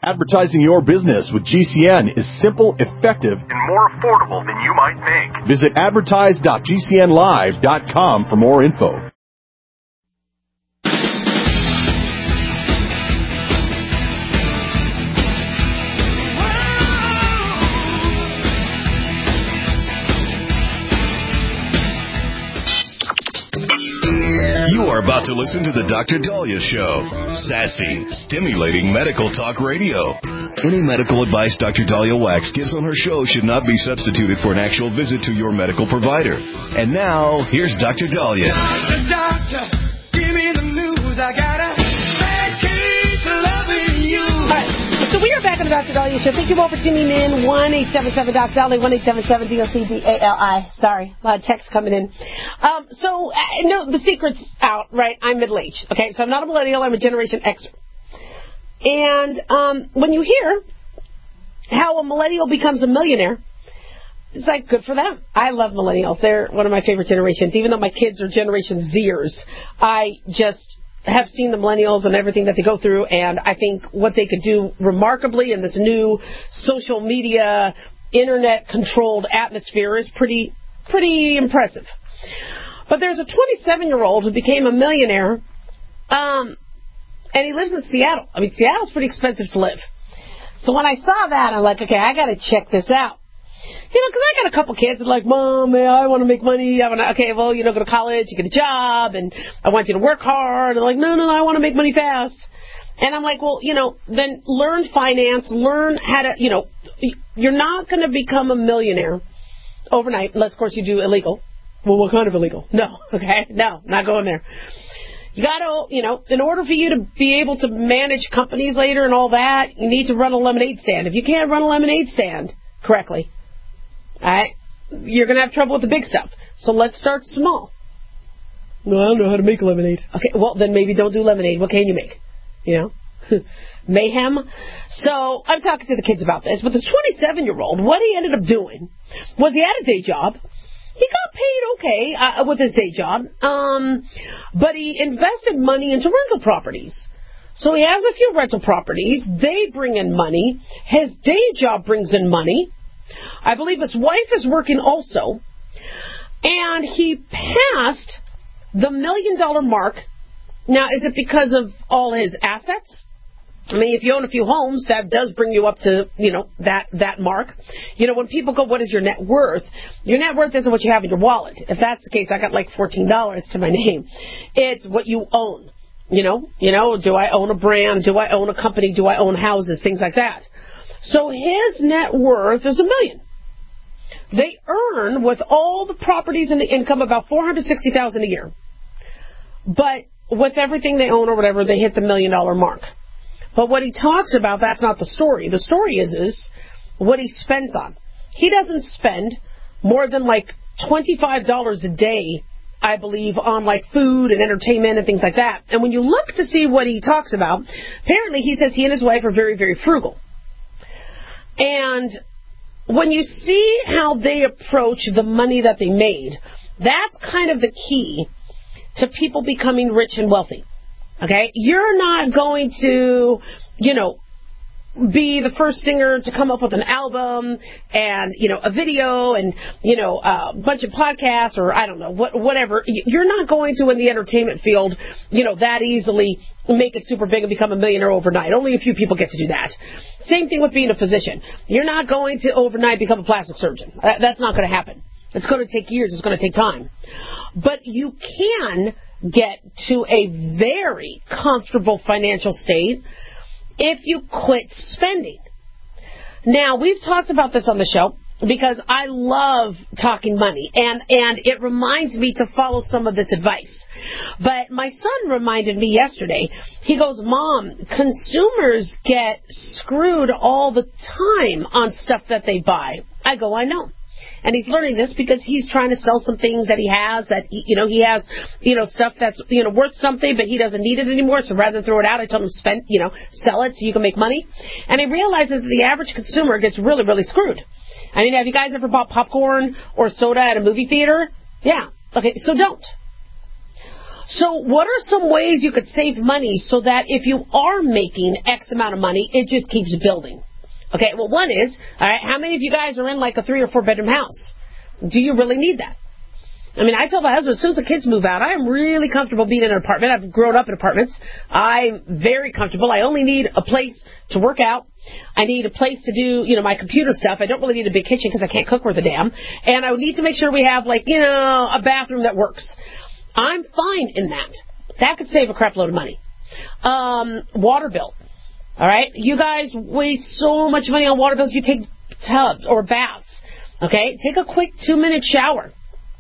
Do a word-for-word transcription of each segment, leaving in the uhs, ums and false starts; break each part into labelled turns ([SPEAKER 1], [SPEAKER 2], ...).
[SPEAKER 1] Advertising your business with G C N is simple, effective, and more affordable than you might think. Visit advertise dot g c n live dot com for more info.
[SPEAKER 2] You are about to listen to the Doctor Dahlia Show. Sassy, stimulating medical talk radio. Any medical advice Doctor Dahlia Wax gives on her show should not be substituted for an actual visit to your medical provider. And now, here's Doctor Dahlia.
[SPEAKER 3] Doctor, doctor, give me the news. I got a bad case of loving you.
[SPEAKER 4] All right, so we are back on the Doctor Dahlia Show. Thank you all for tuning in. one eight seven seven Doc Dahlia, one eight seven seven D O C D A L I. Sorry, a lot of text coming in. Um, so, uh, no, the secret's out, right? I'm middle-aged, okay? So I'm not a millennial. I'm a Generation Xer. And um, when you hear how a millennial becomes a millionaire, it's like, good for them. I love millennials. They're one of my favorite generations. Even though my kids are Generation Zers, I just have seen the millennials and everything that they go through, and I think what they could do remarkably in this new social media, internet-controlled atmosphere is pretty, pretty impressive. But there's a twenty-seven-year-old who became a millionaire, um, and he lives in Seattle. I mean, Seattle's pretty expensive to live. So when I saw that, I'm like, okay, I got to check this out. You know, because I got a couple kids that are like, Mom, man, I want to make money. I want to, okay, well, you know, go to college, you get a job, and I want you to work hard. And they're like, no, no, no, I want to make money fast. And I'm like, well, you know, then learn finance, learn how to, you know, you're not going to become a millionaire overnight, unless, of course, you do illegal. Well, what kind of illegal? No, okay, no, not going there. You got to, you know, in order for you to be able to manage companies later and all that, you need to run a lemonade stand. If you can't run a lemonade stand correctly, all right, you're going to have trouble with the big stuff. So let's start small. No, I don't know how to make lemonade. Okay, well, then maybe don't do lemonade. What can you make? You know? Mayhem. So I'm talking to the kids about this. But the twenty-seven-year-old, what he ended up doing was he had a day job. He got paid okay uh, with his day job, um, but he invested money into rental properties. So he has a few rental properties. They bring in money. His day job brings in money. I believe his wife is working also. And he passed the million-dollar mark. Now, is it because of all his assets? I mean, if you own a few homes, that does bring you up to, you know, that, that mark. You know, when people go, what is your net worth? Your net worth isn't what you have in your wallet. If that's the case, I got like fourteen dollars to my name. It's what you own. You know, you know, do I own a brand? Do I own a company? Do I own houses? Things like that. So his net worth is a million. They earn, with all the properties and the income, about four hundred sixty thousand dollars a year. But with everything they own or whatever, they hit the million-dollar mark. But what he talks about, that's not the story. The story is, is what he spends on. He doesn't spend more than like twenty-five dollars a day, I believe, on like food and entertainment and things like that. And when you look to see what he talks about, apparently he says he and his wife are very, very frugal. And when you see how they approach the money that they made, that's kind of the key to people becoming rich and wealthy. Okay? You're not going to, you know, be the first singer to come up with an album and, you know, a video and, you know, a bunch of podcasts or, I don't know, what, whatever. You're not going to, in the entertainment field, you know, that easily make it super big and become a millionaire overnight. Only a few people get to do that. Same thing with being a physician. You're not going to overnight become a plastic surgeon. That's not going to happen. It's going to take years. It's going to take time. But you can get to a very comfortable financial state if you quit spending. Now, we've talked about this on the show because I love talking money, and, and it reminds me to follow some of this advice. But my son reminded me yesterday, he goes, Mom, consumers get screwed all the time on stuff that they buy. I go, I know. And he's learning this because he's trying to sell some things that he has that, he, you know, he has, you know, stuff that's, you know, worth something, but he doesn't need it anymore. So rather than throw it out, I told him spend, you know, sell it so you can make money. And he realizes that the average consumer gets really, really screwed. I mean, have you guys ever bought popcorn or soda at a movie theater? Yeah. Okay, so don't. So what are some ways you could save money so that if you are making X amount of money, it just keeps building? Okay, well, one is, all right, how many of you guys are in like a three or four bedroom house? Do you really need that? I mean, I tell my husband, as soon as the kids move out, I am really comfortable being in an apartment. I've grown up in apartments. I'm very comfortable. I only need a place to work out. I need a place to do, you know, my computer stuff. I don't really need a big kitchen because I can't cook worth a damn. And I would need to make sure we have, like, you know, a bathroom that works. I'm fine in that. That could save a crap load of money. Um, water bill. All right? You guys waste so much money on water bills. You take tubs or baths. Okay? Take a quick two-minute shower.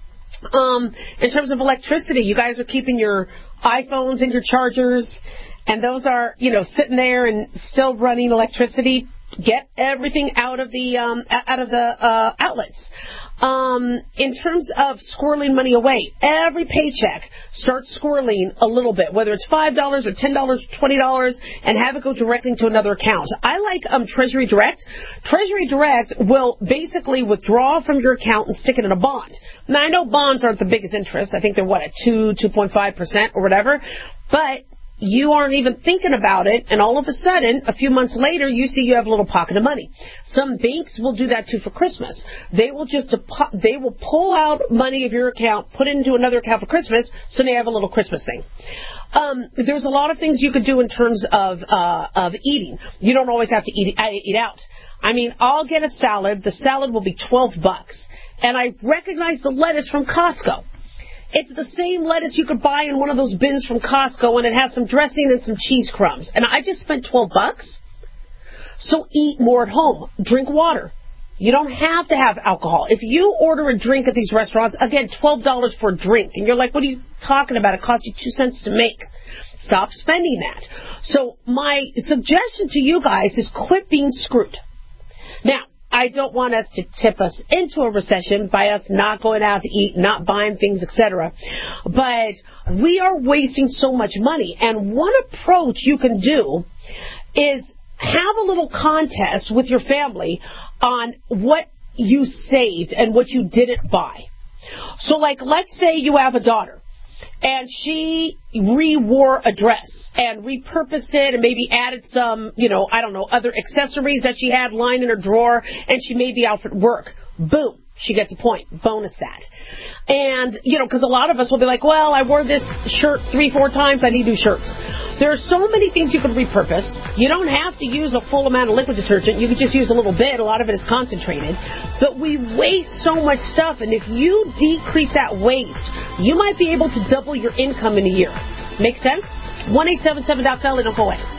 [SPEAKER 4] Um, in terms of electricity, you guys are keeping your iPhones and your chargers, and those are, you know, sitting there and still running electricity. Get everything out of the um, out of the uh, outlets. Um, in terms of squirreling money away, every paycheck start squirreling a little bit, whether it's five dollars or ten dollars or twenty dollars, and have it go directly to another account. I like um, Treasury Direct. Treasury Direct will basically withdraw from your account and stick it in a bond. Now, I know bonds aren't the biggest interest. I think they're, what, at two, two point five percent or whatever, but you aren't even thinking about it, and all of a sudden, a few months later, you see you have a little pocket of money. Some banks will do that too for Christmas. They will just depo- they will pull out money of your account, put it into another account for Christmas, so they have a little Christmas thing. Um, there's a lot of things you could do in terms of uh, of eating. You don't always have to eat eat out. I mean, I'll get a salad. The salad will be twelve bucks, and I recognize the lettuce from Costco. It's the same lettuce you could buy in one of those bins from Costco, and it has some dressing and some cheese crumbs. And I just spent twelve bucks. So eat more at home. Drink water. You don't have to have alcohol. If you order a drink at these restaurants, again, twelve dollars for a drink, and you're like, what are you talking about? It costs you two cents to make. Stop spending that. So my suggestion to you guys is quit being screwed. Now, I don't want us to tip us into a recession by us not going out to eat, not buying things, et cetera. But we are wasting so much money. And one approach you can do is have a little contest with your family on what you saved and what you didn't buy. So, like, let's say you have a daughter, and she re-wore a dress and repurposed it and maybe added some, you know, I don't know, other accessories that she had lying in her drawer, and she made the outfit work. Boom. She gets a point. Bonus that. And, you know, because a lot of us will be like, well, I wore this shirt three, four times. I need new shirts. There are so many things you can repurpose. You don't have to use a full amount of liquid detergent. You can just use a little bit. A lot of it is concentrated. But we waste so much stuff, and if you decrease that waste, you might be able to double your income in a year. Make sense? one eight seven seven Doc Sally, don't go away.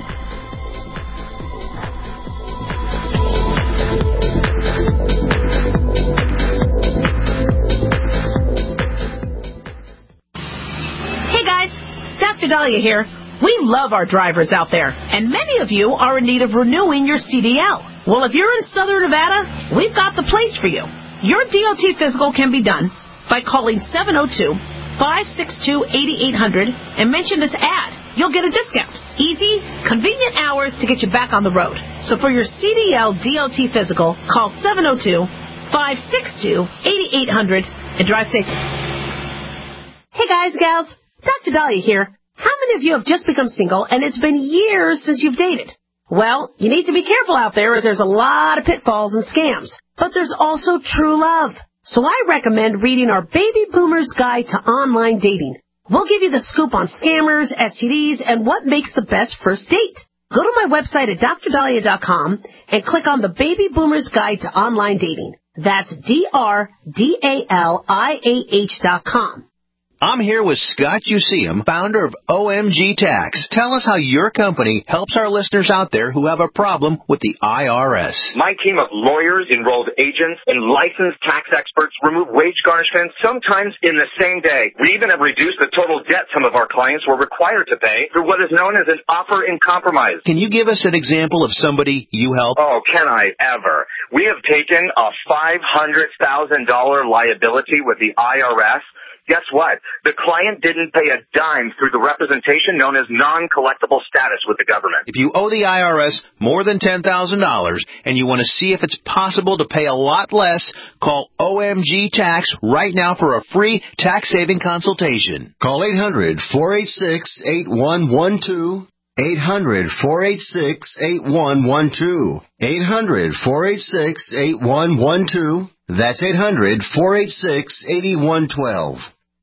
[SPEAKER 5] Hey guys, Doctor Dahlia here. We love our drivers out there, and many of you are in need of renewing your C D L. Well, if you're in Southern Nevada, we've got the place for you. Your D O T physical can be done by calling seven oh two, five six two, eight eight hundred and mention this ad. You'll get a discount. Easy, convenient hours to get you back on the road. So for your C D L D O T physical, call seven oh two, five six two, eight eight hundred and drive safe. Hey guys, gals, Doctor Dahlia here. How many of you have just become single and it's been years since you've dated? Well, you need to be careful out there as there's a lot of pitfalls and scams. But there's also true love. So I recommend reading our Baby Boomer's Guide to Online Dating. We'll give you the scoop on scammers, S T Ds, and what makes the best first date. Go to my website at dr dahlia dot com and click on the Baby Boomer's Guide to Online Dating. That's D R D A L I A H dot com.
[SPEAKER 6] I'm here with Scott Useum, founder of O M G Tax. Tell us how your company helps our listeners out there who have a problem with the I R S.
[SPEAKER 7] My team of lawyers, enrolled agents, and licensed tax experts remove wage garnishments sometimes in the same day. We even have reduced the total debt some of our clients were required to pay through what is known as an offer in compromise.
[SPEAKER 6] Can you give us an example of somebody you help?
[SPEAKER 7] Oh, can I ever? We have taken a five hundred thousand dollars liability with the I R S, Guess what? The client didn't pay a dime through the representation known as non-collectible status with the government.
[SPEAKER 6] If you owe the I R S more than ten thousand dollars and you want to see if it's possible to pay a lot less, call O M G Tax right now for a free tax-saving consultation.
[SPEAKER 8] Call eight hundred, four eight six, eight one one two. eight hundred, four eight six, eight one one two. eight hundred, four eight six, eight one one two. That's eight hundred, four eight six, eight one one two.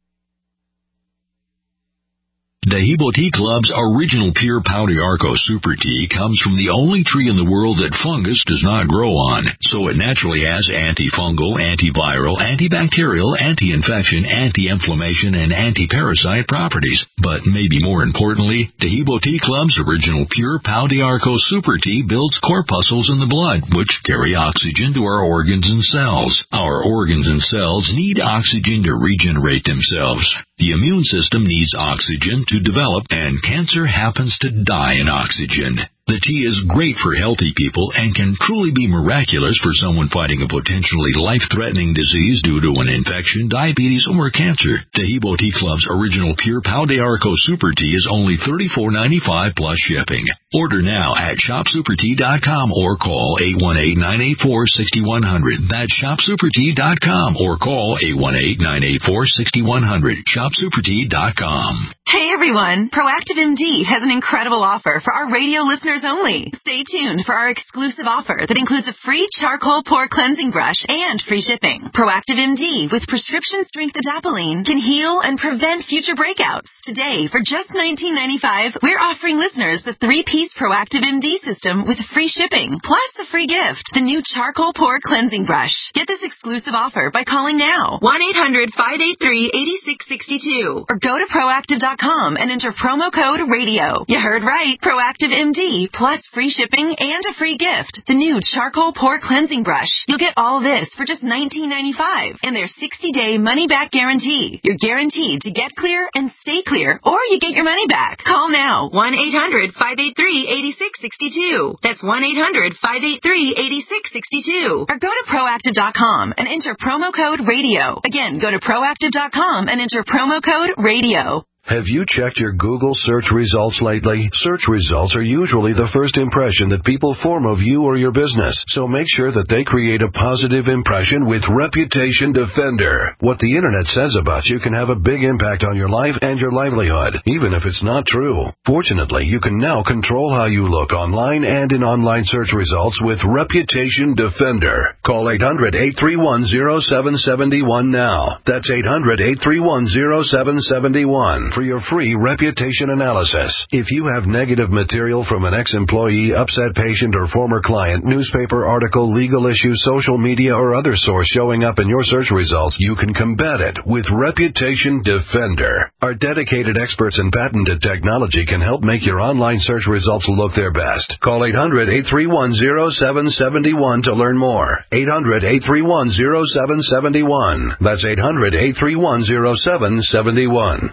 [SPEAKER 9] Dehibo Tea Club's original pure Pau d'Arco Super Tea comes from the only tree in the world that fungus does not grow on, so it naturally has antifungal, antiviral, antibacterial, anti-infection, anti-inflammation, and anti-parasite properties. But maybe more importantly, Dehibo Tea Club's original pure Pau d'Arco Super Tea builds corpuscles in the blood, which carry oxygen to our organs and cells. Our organs and cells need oxygen to regenerate themselves. The immune system needs oxygen to develop, and cancer happens to die in oxygen. The tea is great for healthy people and can truly be miraculous for someone fighting a potentially life-threatening disease due to an infection, diabetes, or cancer. Dehibo Tea Club's original pure Pau d'Arco Super Tea is only thirty-four ninety-five plus shipping. Order now at shop super tea dot com or call eight one eight, nine eight four, six one zero zero. That's shop super tea dot com or call eight one eight, nine eight four, six one zero zero. shop super tea dot com.
[SPEAKER 10] Hey everyone, Proactive M D has an incredible offer for our radio listeners only. Stay tuned for our exclusive offer that includes a free charcoal pore cleansing brush and free shipping. Proactive M D with prescription strength adapalene can heal and prevent future breakouts. Today, for just nineteen ninety-five dollars, we're offering listeners the three-piece Proactive M D system with free shipping, plus a free gift, the new charcoal pore cleansing brush. Get this exclusive offer by calling now, one eight hundred, five eight three, eight six six two, or go to proactive dot com and enter promo code radio. You heard right, Proactive M D, plus free shipping and a free gift, the new charcoal pore cleansing brush. You'll get all this for just nineteen ninety-five dollars and their sixty-day money-back guarantee. You're guaranteed to get clear and stay clear, or you get your money back. Call now, one eight hundred, five eight three, eight six six two. That's one eight hundred, five eight three, eight six six two. Or go to proactive dot com and enter promo code radio. Again, go to proactive dot com and enter promo code radio.
[SPEAKER 11] Have you checked your Google search results lately? Search results are usually the first impression that people form of you or your business, so make sure that they create a positive impression with Reputation Defender. What the internet says about you can have a big impact on your life and your livelihood, even if it's not true. Fortunately, you can now control how you look online and in online search results with Reputation Defender. Call eight hundred, eight three one, zero seven seven one now. That's eight hundred, eight three one, zero seven seven one. For your free reputation analysis. If you have negative material from an ex-employee, upset patient, or former client, newspaper article, legal issue, social media, or other source showing up in your search results, you can combat it with Reputation Defender. Our dedicated experts in patented technology can help make your online search results look their best. Call eight hundred, eight three one, zero seven seven one to learn more. eight hundred, eight three one, zero seven seven one. That's eight hundred, eight three one, zero seven seven one.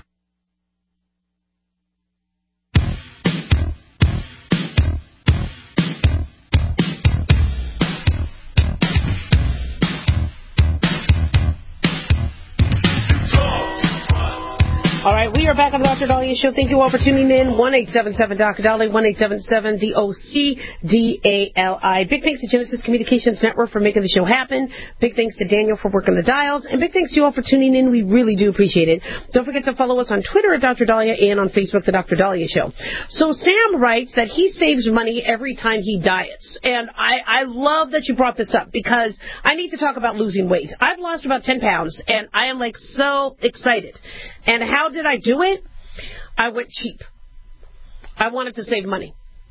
[SPEAKER 4] All right, we are back on the Doctor Dahlia Show. Thank you all for tuning in. one eight seven seven Doctor Dahlia, one eight seven seven D O C D A L I. Big thanks to Genesis Communications Network for making the show happen. Big thanks to Daniel for working the dials. And big thanks to you all for tuning in. We really do appreciate it. Don't forget to follow us on Twitter at Doctor Dahlia and on Facebook, The Doctor Dahlia Show. So Sam writes that he saves money every time he diets. And I, I love that you brought this up because I need to talk about losing weight. I've lost about ten pounds, and I am, like, so excited. And how did I do it? I went cheap. I wanted to save money.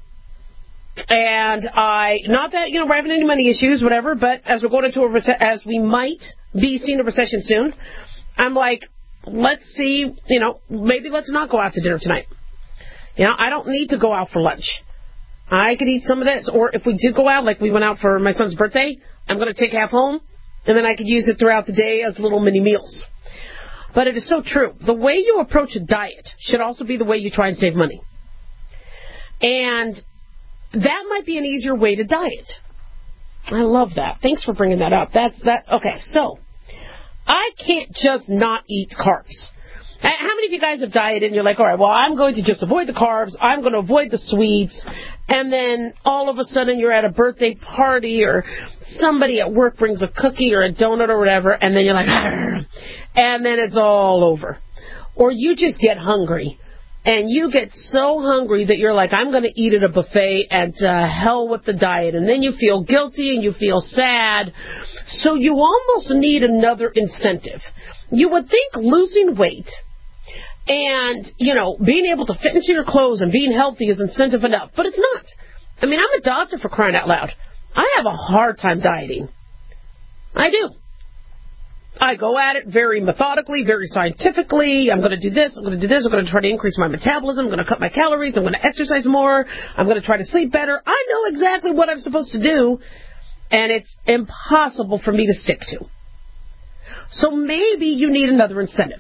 [SPEAKER 4] And I, not that, you know, we're having any money issues, whatever, but as we're going into a recession, as we might be seeing a recession soon, I'm like, let's see, you know, maybe let's not go out to dinner tonight. You know, I don't need to go out for lunch. I could eat some of this. Or if we did go out, like we went out for my son's birthday, I'm going to take half home, and then I could use it throughout the day as little mini meals. But it is so true. The way you approach a diet should also be the way you try and save money. And that might be an easier way to diet. I love that. Thanks for bringing that up. That's that. Okay, so I can't just not eat carbs. How many of you guys have dieted and you're like, all right, well, I'm going to just avoid the carbs, I'm going to avoid the sweets, and then all of a sudden you're at a birthday party or somebody at work brings a cookie or a donut or whatever, and then you're like, argh, and then it's all over. Or you just get hungry, and you get so hungry that you're like, I'm going to eat at a buffet and uh, hell with the diet, and then you feel guilty and you feel sad, so you almost need another incentive. You would think losing weight and, you know, being able to fit into your clothes and being healthy is incentive enough, but it's not. I mean, I'm a doctor, for crying out loud. I have a hard time dieting. I do. I go at it very methodically, very scientifically. I'm going to do this, I'm going to do this, I'm going to try to increase my metabolism, I'm going to cut my calories, I'm going to exercise more, I'm going to try to sleep better. I know exactly what I'm supposed to do, and it's impossible for me to stick to. So maybe you need another incentive.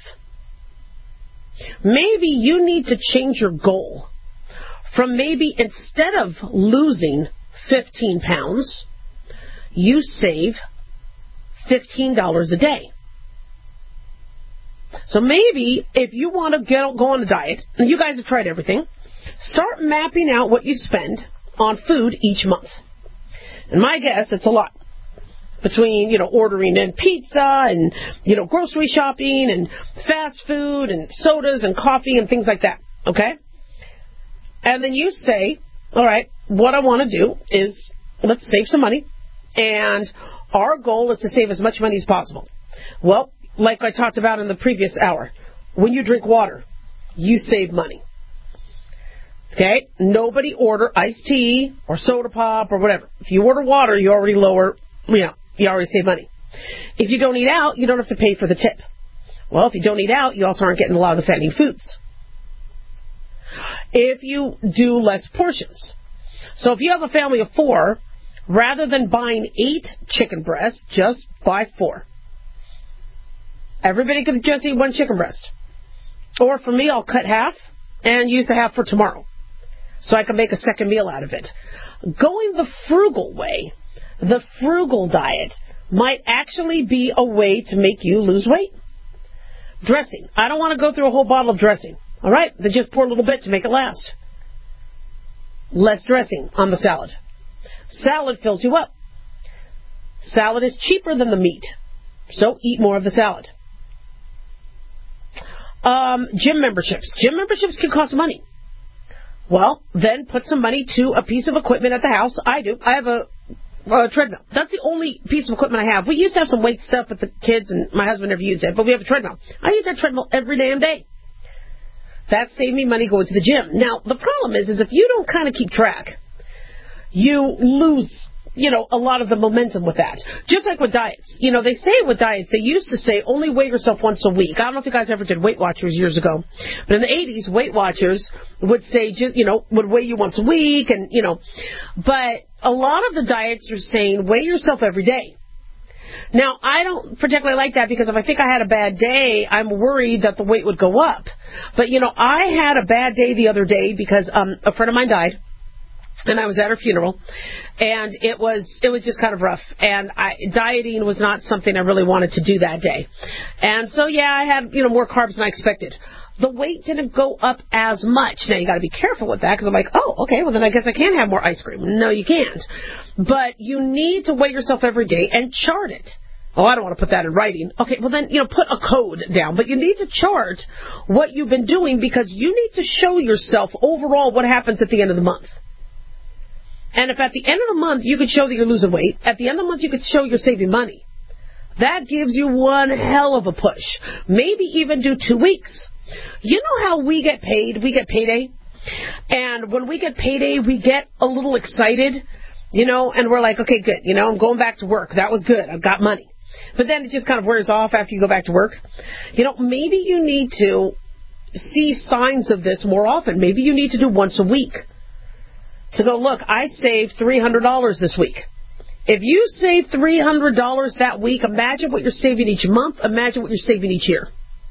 [SPEAKER 4] Maybe you need to change your goal from maybe instead of losing fifteen pounds, you save fifteen dollars a day. So maybe if you want to get, go on a diet, and you guys have tried everything, start mapping out what you spend on food each month. And my guess, it's a lot. Between, you know, ordering in pizza and, you know, grocery shopping and fast food and sodas and coffee and things like that, okay? And then you say, all right, what I want to do is let's save some money, and our goal is to save as much money as possible. Well, like I talked about in the previous hour, when you drink water, you save money. Okay? Nobody order iced tea or soda pop or whatever. If you order water, you already lower, you know, you already save money. If you don't eat out, you don't have to pay for the tip. Well, if you don't eat out, you also aren't getting a lot of the fattening foods. If you do less portions. So if you have a family of four, rather than buying eight chicken breasts, just buy four. Everybody could just eat one chicken breast. Or for me, I'll cut half and use the half for tomorrow, so I can make a second meal out of it. Going the frugal way, the frugal diet, might actually be a way to make you lose weight. Dressing. I don't want to go through a whole bottle of dressing. All right? Then just pour a little bit to make it last. Less dressing on the salad. Salad fills you up. Salad is cheaper than the meat, so eat more of the salad. Um, gym memberships. Gym memberships can cost money. Well, then put some money to a piece of equipment at the house. I do. I have a, a treadmill. That's the only piece of equipment I have. We used to have some weight stuff with the kids, and my husband never used it, but we have a treadmill. I use that treadmill every damn day. That saved me money going to the gym. Now, the problem is, is if you don't kind of keep track, you lose, you know, a lot of the momentum with that. Just like with diets. You know, they say with diets, they used to say only weigh yourself once a week. I don't know if you guys ever did Weight Watchers years ago, but in the eighties, Weight Watchers would say, just, you know, would weigh you once a week, and, you know, but a lot of the diets are saying weigh yourself every day. Now, I don't particularly like that, because if I think I had a bad day, I'm worried that the weight would go up. But, you know, I had a bad day the other day because um, a friend of mine died, and I was at her funeral, and it was it was just kind of rough, and I, dieting was not something I really wanted to do that day. And so, yeah, I had, you know, more carbs than I expected. The weight didn't go up as much. Now, you got to be careful with that, because I'm like, oh, okay, well, then I guess I can have more ice cream. No, you can't. But you need to weigh yourself every day and chart it. Oh, I don't want to put that in writing. Okay, well then, you know, put a code down. But you need to chart what you've been doing, because you need to show yourself overall what happens at the end of the month. And if at the end of the month you could show that you're losing weight, at the end of the month you could show you're saving money, that gives you one hell of a push. Maybe even do two weeks. You know how we get paid? We get payday. And when we get payday, we get a little excited, you know, and we're like, okay, good. You know, I'm going back to work. That was good. I've got money. But then it just kind of wears off after you go back to work. You know, maybe you need to see signs of this more often. Maybe you need to do once a week. To go, look, I saved three hundred dollars this week. If you save three hundred dollars that week, imagine what you're saving each month. Imagine what you're saving each year.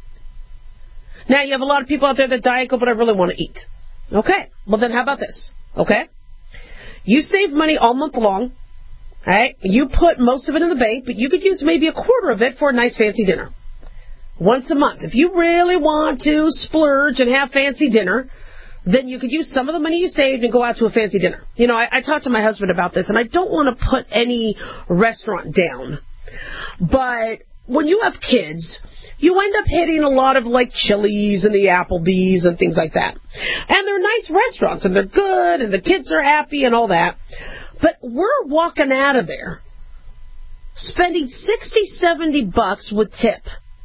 [SPEAKER 4] Now, you have a lot of people out there that diet go, but I really want to eat. Okay, well then how about this? Okay? You save money all month long, Right? You put most of it in the bank, but you could use maybe a quarter of it for a nice fancy dinner. Once a month. If you really want to splurge and have fancy dinner, then you could use some of the money you saved and go out to a fancy dinner. You know, I, I talked to my husband about this, and I don't want to put any restaurant down. But when you have kids, you end up hitting a lot of, like, Chili's and the Applebee's and things like that. And they're nice restaurants, and they're good, and the kids are happy and all that. But we're walking out of there spending sixty, seventy bucks with tip.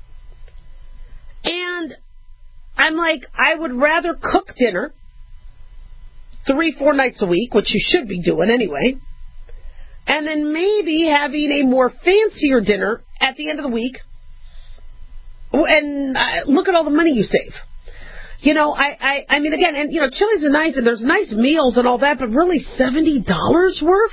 [SPEAKER 4] And I'm like, I would rather cook dinner three, four nights a week, which you should be doing anyway, and then maybe having a more fancier dinner at the end of the week. And uh, look at all the money you save. You know, I, I, I mean, again, and, you know, Chili's is nice, and there's nice meals and all that, but really seventy dollars worth?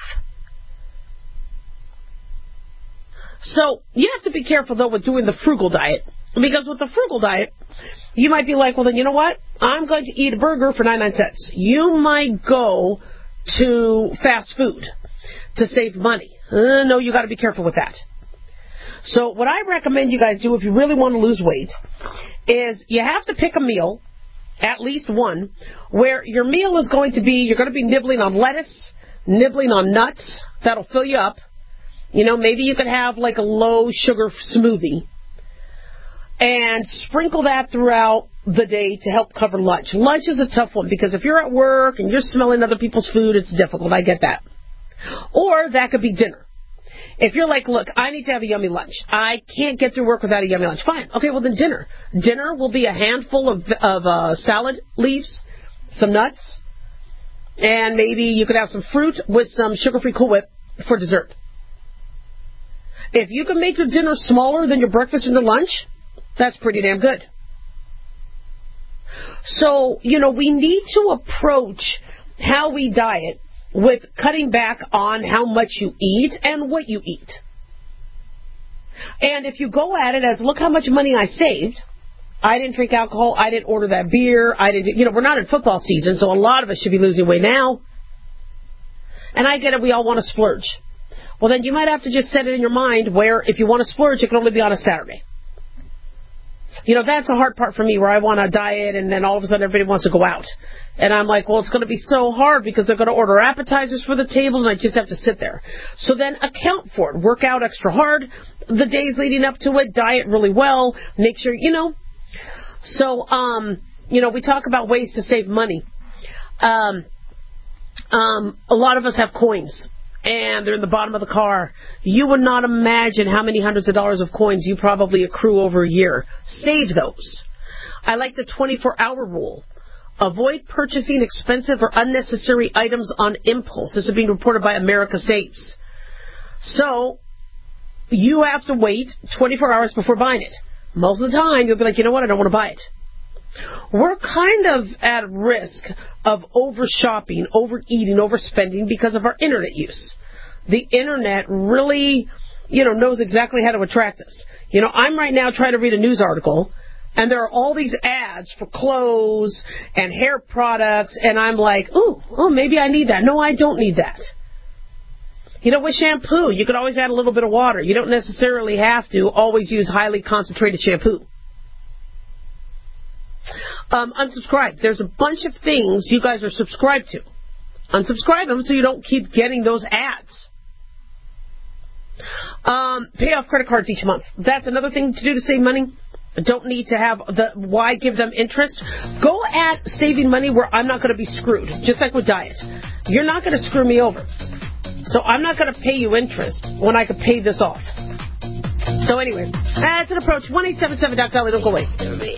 [SPEAKER 4] So you have to be careful, though, with doing the frugal diet. Because with the frugal diet, you might be like, well, then you know what? I'm going to eat a burger for ninety-nine cents. You might go to fast food to save money. Uh, no, you got to be careful with that. So what I recommend you guys do if you really want to lose weight is you have to pick a meal, at least one, where your meal is going to be, you're going to be nibbling on lettuce, nibbling on nuts. That'll fill you up. You know, maybe you could have like a low sugar smoothie. And sprinkle that throughout the day to help cover lunch. Lunch is a tough one because if you're at work and you're smelling other people's food, it's difficult. I get that. Or that could be dinner. If you're like, look, I need to have a yummy lunch. I can't get through work without a yummy lunch. Fine. Okay, well then dinner. Dinner will be a handful of, of uh, salad leaves, some nuts, and maybe you could have some fruit with some sugar-free Cool Whip for dessert. If you can make your dinner smaller than your breakfast and your lunch, that's pretty damn good. So, you know, we need to approach how we diet with cutting back on how much you eat and what you eat. And if you go at it as, look how much money I saved. I didn't drink alcohol. I didn't order that beer. I didn't, you know, we're not in football season, so a lot of us should be losing weight now. And I get it. We all want to splurge. Well, then you might have to just set it in your mind where if you want to splurge, it can only be on a Saturday. You know, that's the hard part for me, where I want to diet and then all of a sudden everybody wants to go out. And I'm like, well, it's going to be so hard because they're going to order appetizers for the table and I just have to sit there. So then account for it. Work out extra hard the days leading up to it. Diet really well. Make sure, you know. So, um, you know, we talk about ways to save money. Um, um, a lot of us have coins. And they're in the bottom of the car. You would not imagine how many hundreds of dollars of coins you probably accrue over a year. Save those. I like the twenty-four hour rule. Avoid purchasing expensive or unnecessary items on impulse. This is being reported by America Saves. So, you have to wait twenty-four hours before buying it. Most of the time, you'll be like, you know what, I don't want to buy it. We're kind of at risk of over-shopping, overeating, overspending because of our internet use. The internet really, you know, knows exactly how to attract us. You know, I'm right now trying to read a news article, and there are all these ads for clothes and hair products, and I'm like, ooh, oh, maybe I need that. No, I don't need that. You know, with shampoo, you could always add a little bit of water. You don't necessarily have to always use highly concentrated shampoo. Um, unsubscribe. There's a bunch of things you guys are subscribed to. Unsubscribe them so you don't keep getting those ads. Um, pay off credit cards each month. That's another thing to do to save money. Don't need to have the, why give them interest? Go at saving money where I'm not going to be screwed, just like with diet. You're not going to screw me over. So I'm not going to pay you interest when I could pay this off. So anyway, that's an approach. one eight seven seven, Doctor Dolly, don't go away.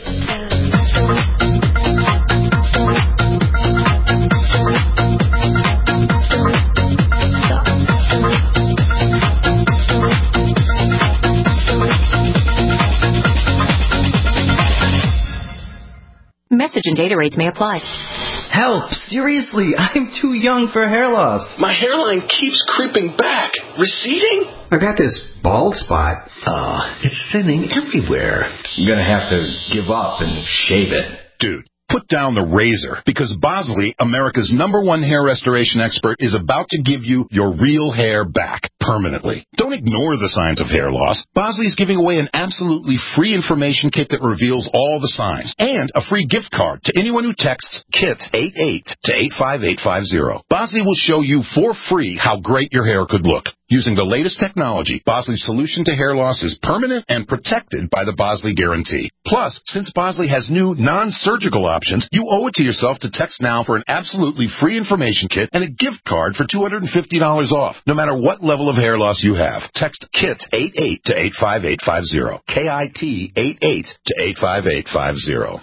[SPEAKER 10] Message and data rates may apply.
[SPEAKER 12] Help! Seriously, I'm too young for hair loss.
[SPEAKER 13] My hairline keeps creeping back. Receding?
[SPEAKER 14] I got this bald spot.
[SPEAKER 13] Oh, it's thinning everywhere.
[SPEAKER 14] I'm gonna have to give up and shave it.
[SPEAKER 1] Dude, put down the razor, because Bosley, America's number one hair restoration expert, is about to give you your real hair back.
[SPEAKER 15] permanently. Don't ignore the signs of hair loss. Bosley is giving away an absolutely free information kit that reveals all the signs, and a free gift card to anyone who texts KIT eighty-eight to eight five eight five zero. Bosley will show you for free how great your hair could look. Using the latest technology, Bosley's solution to hair loss is permanent and protected by the Bosley Guarantee. Plus, since Bosley has new non-surgical options, you owe it to yourself to text now for an absolutely free information kit and a gift card for two hundred fifty dollars off, no matter what level of hair loss you have. Text KIT eighty-eight to eight five eight five zero. K I T eighty-eight to eight five eight five zero.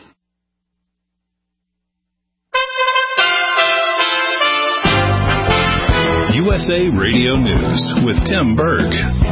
[SPEAKER 2] U S A Radio News with Tim Berg.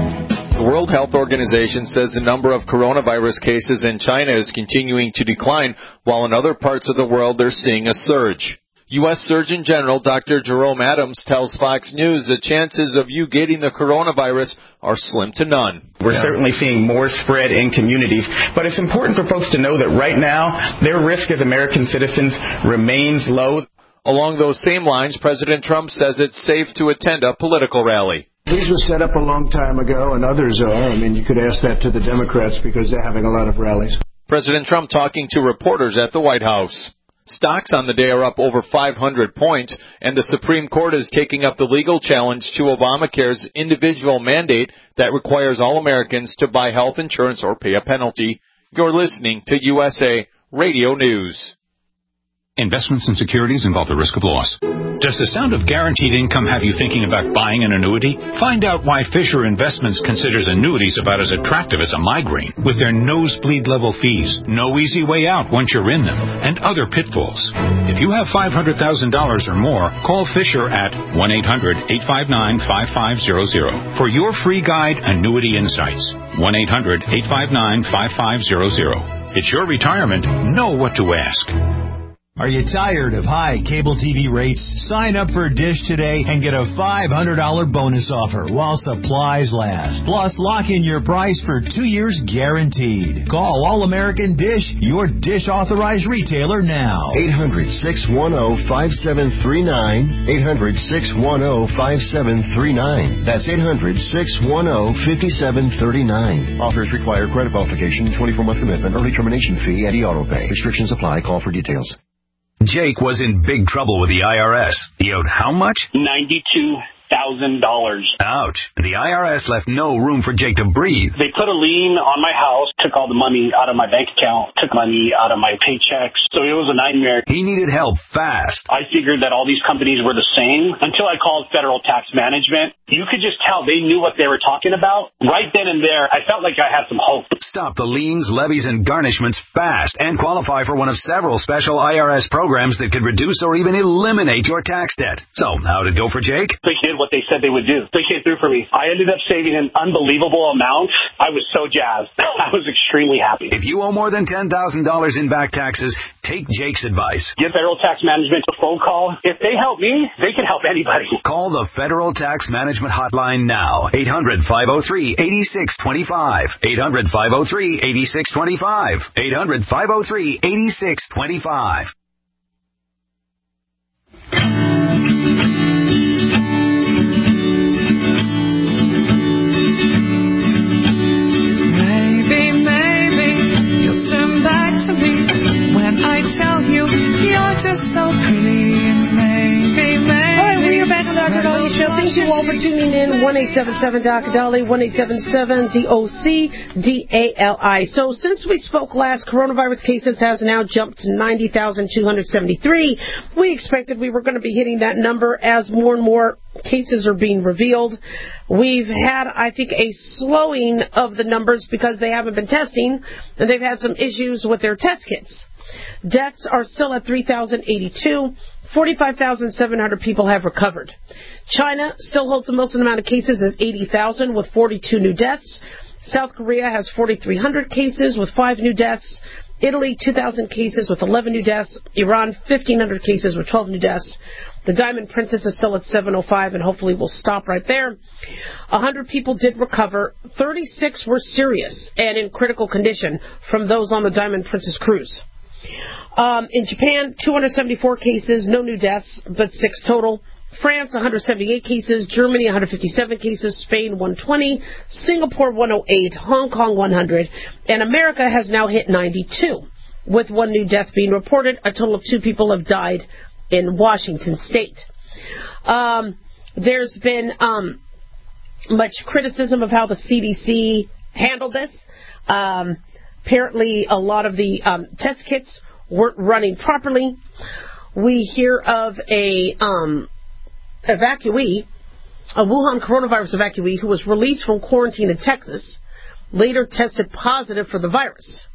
[SPEAKER 16] The World Health Organization says the number of coronavirus cases in China is continuing to decline, while in other parts of the world they're seeing a surge. U S Surgeon General Doctor Jerome Adams tells Fox News the chances of you getting the coronavirus are slim to none.
[SPEAKER 17] We're certainly seeing more spread in communities, but it's important for folks to know that right now their risk as American citizens remains low.
[SPEAKER 16] Along those same lines, President Trump says it's safe to attend a political rally.
[SPEAKER 18] These were set up a long time ago, and others are. I mean, you could ask that to the Democrats because they're having a lot of rallies.
[SPEAKER 16] President Trump talking to reporters at the White House. Stocks on the day are up over five hundred points, and the Supreme Court is taking up the legal challenge to Obamacare's individual mandate that requires all Americans to buy health insurance or pay a penalty. You're listening to U S A Radio News.
[SPEAKER 19] Investments in securities involve the risk of loss. Does the sound of guaranteed income have you thinking about buying an annuity? Find out why Fisher Investments considers annuities about as attractive as a migraine, with their nosebleed level fees, no easy way out once you're in them, and other pitfalls. If you have five hundred thousand dollars or more, call Fisher at one eight hundred eight five nine five five zero zero for your free guide, Annuity Insights. one eight hundred eight five nine five five zero zero. It's your retirement. Know what to ask.
[SPEAKER 20] Are you tired of high cable T V rates? Sign up for Dish today and get a five hundred dollars bonus offer while supplies last. Plus, lock in your price for two years guaranteed. Call All American Dish, your Dish authorized retailer now.
[SPEAKER 8] eight hundred six one zero five seven three nine. eight hundred six one zero five seven three nine. That's eight hundred six one zero five seven three nine. Offers require credit qualification, twenty-four month commitment, early termination fee, and e-auto pay. Restrictions apply. Call for details.
[SPEAKER 21] Jake was in big trouble with the I R S. He owed how much?
[SPEAKER 22] ninety-two thousand dollars.
[SPEAKER 21] Ouch. The I R S left no room for Jake to breathe.
[SPEAKER 22] They put a lien on my house, took all the money out of my bank account, took money out of my paychecks. So it was a nightmare.
[SPEAKER 21] He needed help fast.
[SPEAKER 22] I figured that all these companies were the same until I called Federal Tax Management. You could just tell they knew what they were talking about. Right then and there, I felt like I had some hope.
[SPEAKER 21] Stop the liens, levies, and garnishments fast and qualify for one of several special I R S programs that could reduce or even eliminate your tax debt. So, how did it go for Jake?
[SPEAKER 22] They did what they said they would do. They came through for me. I ended up saving an unbelievable amount. I was so jazzed. I was extremely happy.
[SPEAKER 21] If you owe more than ten thousand dollars in back taxes, take Jake's advice.
[SPEAKER 22] Give Federal Tax Management a phone call. If they help me, they can help anybody.
[SPEAKER 21] Call the Federal Tax Management Hotline now. eight hundred five oh three eight six two five. eight hundred five oh three eight six two five. eight hundred five oh three eight six two five.
[SPEAKER 3] I tell you, you're just so pretty, maybe, maybe.
[SPEAKER 4] All right, we are back on the Doctor Dolly Show. Thank you all for tuning in. one eight seven seven Doctor Dolly, one eight seven seven D O C D A L I. So since we spoke last, coronavirus cases has now jumped to ninety thousand two hundred seventy-three. We expected we were going to be hitting that number as more and more cases are being revealed. We've had, I think, a slowing of the numbers because they haven't been testing, and they've had some issues with their test kits. Deaths are still at three thousand eighty-two. forty-five thousand seven hundred people have recovered. China still holds the most amount of cases at eighty thousand with forty-two new deaths. South Korea has forty-three hundred cases with five new deaths. Italy, two thousand cases with eleven new deaths. Iran, fifteen hundred cases with twelve new deaths. The Diamond Princess is still at seven oh five, and hopefully we'll stop right there. one hundred people did recover. thirty-six were serious and in critical condition from those on the Diamond Princess cruise. Um, in Japan, two hundred seventy-four cases, no new deaths, but six total. France, one hundred seventy-eight cases. Germany, one hundred fifty-seven cases. Spain, one hundred twenty. Singapore, one hundred eight. Hong Kong, one hundred. And America has now hit ninety-two, with one new death being reported. A total of two people have died in Washington State. Um, there's been um, much criticism of how the C D C handled this. Um, apparently, a lot of the um, test kits weren't running properly. We hear of a um, evacuee, a Wuhan coronavirus evacuee who was released from quarantine in Texas, later tested positive for the virus.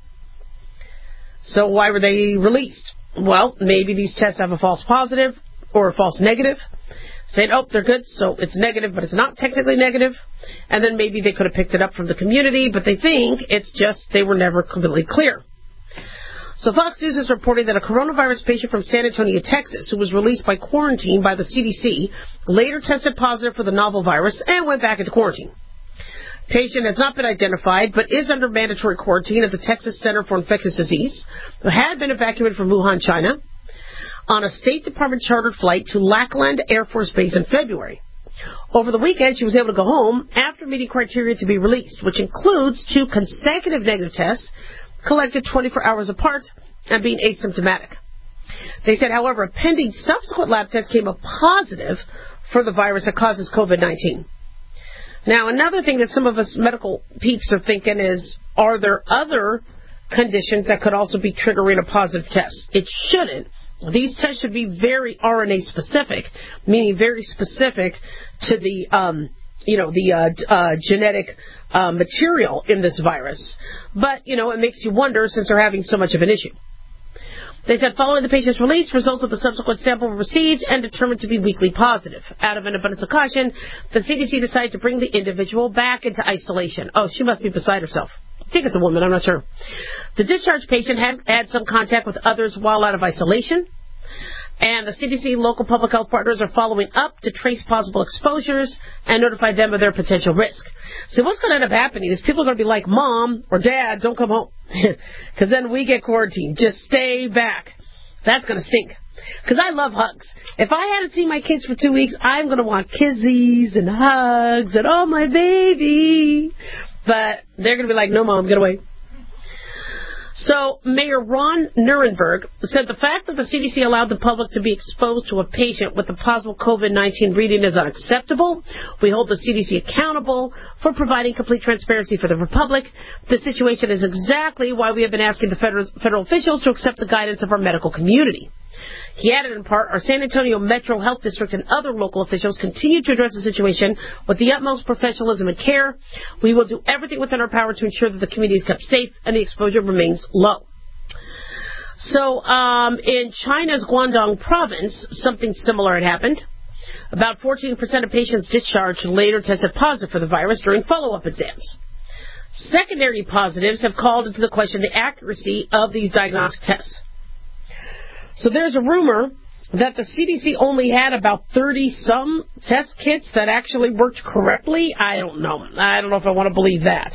[SPEAKER 4] So why were they released? Well, maybe these tests have a false positive or a false negative, saying, oh, they're good, so it's negative, but it's not technically negative. And then maybe they could have picked it up from the community, but they think it's just they were never completely clear. So Fox News is reporting that a coronavirus patient from San Antonio, Texas, who was released by quarantine by the C D C, later tested positive for the novel virus and went back into quarantine. Patient has not been identified, but is under mandatory quarantine at the Texas Center for Infectious Disease, who had been evacuated from Wuhan, China, on a State Department chartered flight to Lackland Air Force Base in February. Over the weekend, she was able to go home after meeting criteria to be released, which includes two consecutive negative tests collected twenty-four hours apart and being asymptomatic. They said, however, a pending subsequent lab test came up positive for the virus that causes COVID nineteen. Now, another thing that some of us medical peeps are thinking is, are there other conditions that could also be triggering a positive test? It shouldn't. These tests should be very R N A specific, meaning very specific to the, um, you know, the uh, uh, genetic uh, material in this virus. But, you know, it makes you wonder since they're having so much of an issue. They said following the patient's release, results of the subsequent sample were received and determined to be weakly positive. Out of an abundance of caution, the C D C decided to bring the individual back into isolation. Oh, she must be beside herself. I think it's a woman, I'm not sure. The discharged patient had had some contact with others while out of isolation. And the C D C local public health partners are following up to trace possible exposures and notify them of their potential risk. So what's going to end up happening is people are going to be like, Mom or Dad, don't come home. Because then we get quarantined. Just stay back. That's going to stink. Because I love hugs. If I hadn't seen my kids for two weeks, I'm going to want kisses and hugs and, oh, my baby. But they're going to be like, no, Mom, get away. So Mayor Ron Nirenberg said the fact that the C D C allowed the public to be exposed to a patient with a possible COVID nineteen reading is unacceptable. We hold the C D C accountable for providing complete transparency for the public. The situation is exactly why we have been asking the federal, federal officials to accept the guidance of our medical community. He added in part, our San Antonio Metro Health District and other local officials continue to address the situation with the utmost professionalism and care. We will do everything within our power to ensure that the community is kept safe and the exposure remains low. So um, in China's Guangdong province, something similar had happened. About fourteen percent of patients discharged later tested positive for the virus during follow-up exams. Secondary positives have called into the question the accuracy of these diagnostic tests. So there's a rumor that the C D C only had about thirty-some test kits that actually worked correctly. I don't know. I don't know if I want to believe that.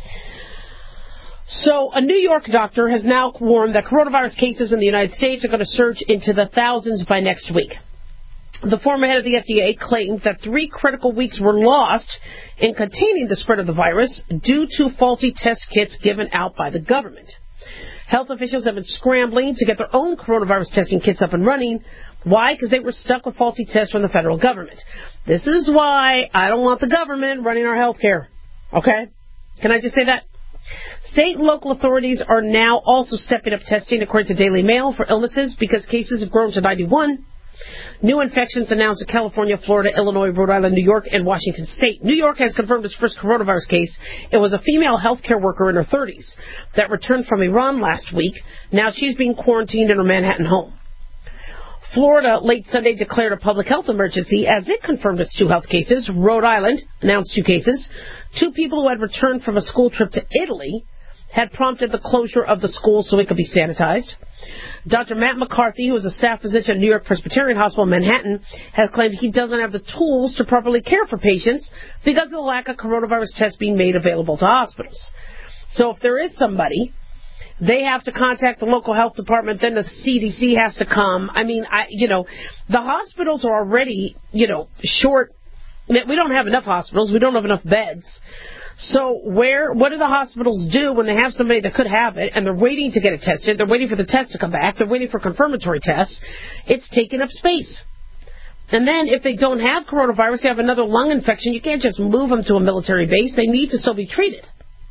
[SPEAKER 4] So a New York doctor has now warned that coronavirus cases in the United States are going to surge into the thousands by next week. The former head of the F D A claimed that three critical weeks were lost in containing the spread of the virus due to faulty test kits given out by the government. Health officials have been scrambling to get their own coronavirus testing kits up and running. Why? Because they were stuck with faulty tests from the federal government. This is why I don't want the government running our health care. Okay? Can I just say that? State and local authorities are now also stepping up testing, according to Daily Mail, for illnesses because cases have grown to ninety-one. New infections announced in California, Florida, Illinois, Rhode Island, New York, and Washington State. New York has confirmed its first coronavirus case. It was a female healthcare worker in her thirties that returned from Iran last week. Now she's being quarantined in her Manhattan home. Florida late Sunday declared a public health emergency as it confirmed its two health cases. Rhode Island announced two cases. Two people who had returned from a school trip to Italy had prompted the closure of the school so it could be sanitized. Doctor Matt McCarthy, who is a staff physician at New York Presbyterian Hospital in Manhattan, has claimed he doesn't have the tools to properly care for patients because of the lack of coronavirus tests being made available to hospitals. So if there is somebody They have to contact the local health department. Then the C D C has to come. I mean, I, you know, the hospitals are already, you know, short. We don't have enough hospitals. We don't have enough beds. So where, what do the hospitals do when they have somebody that could have it and they're waiting to get it tested? They're waiting for the test to come back. They're waiting for confirmatory tests. It's taking up space. And then if they don't have coronavirus, they have another lung infection, you can't just move them to a military base. They need to still be treated.